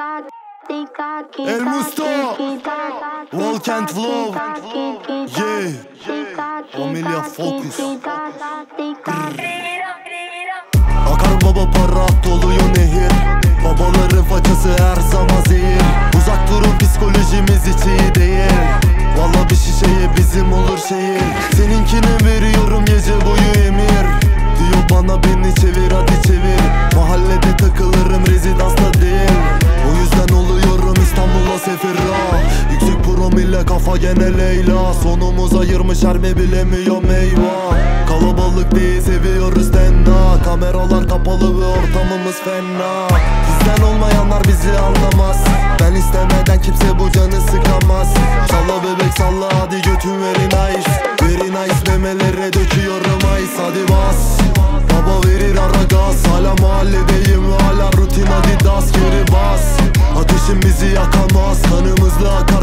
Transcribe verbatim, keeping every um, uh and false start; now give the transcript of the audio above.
El Musto, Volkent Flow, yeah, Familia Focus. Akar baba para doluyor nehir. Babaların façası her zaman zehir. Uzak durun psikolojimiz hiç iyi değil. Valla bir şişeye bizim olur şehir. Seninkine veriyorum gece boyu emir. Diyor bana beni çevir hadi çevir. Mahallede takılırım rezidansta değil. O yüzden oluyorum İstanbul'a sefira. Yüksek promille kafa gene Leyla. Sonumuz ayırmış her mi bilemiyor meyva. Kalabalık değil seviyoruz tenna. Kameralar kapalı ve ortamımız fena. Bizden olmayanlar bizi anlamaz. Ben istemeden kimse bu canı sıkamaz. Salla bebek salla hadi götün very nice. Very nice memelere döküyorum ice hadi bas. Baba verir ara gaz. Hala mahalledeyim hala rutin hadi das geri bas. Ateşin bizi yakamaz. Kanımızla akar